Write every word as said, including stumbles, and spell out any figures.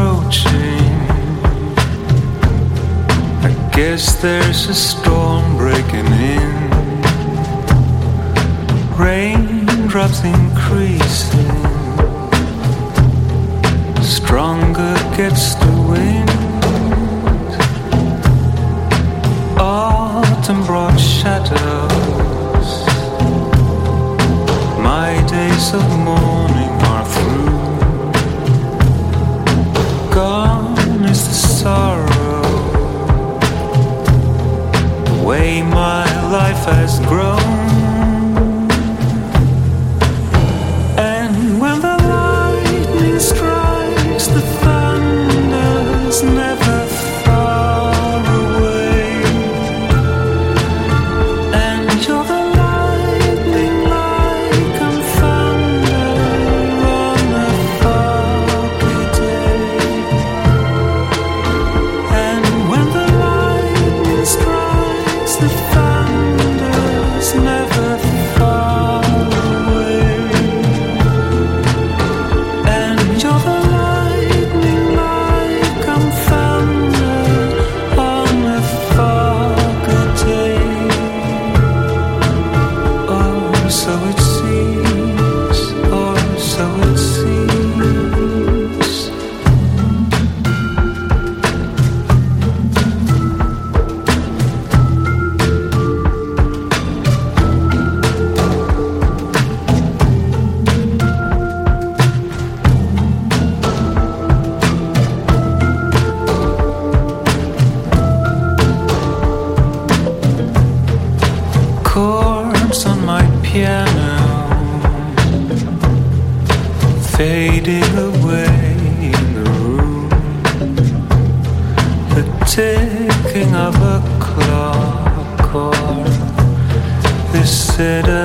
approaching. I guess there's a storm breaking in. Raindrops increasing. Stronger gets the wind. Autumn brought shadows. My days of mourning are through. Gone is the sorrow. The way my life has grown. And when the lightning strikes, the thunder's never far away. And you're the lightning like I'm thunder on a foggy day. And when the lightning strikes, the thunder's never far away. And you're the lightning like I'm thunder on a foggy day. Oh, so it seems, oh, so it seems. Chords on my piano fading away in the room. The ticking of a clock or the citadel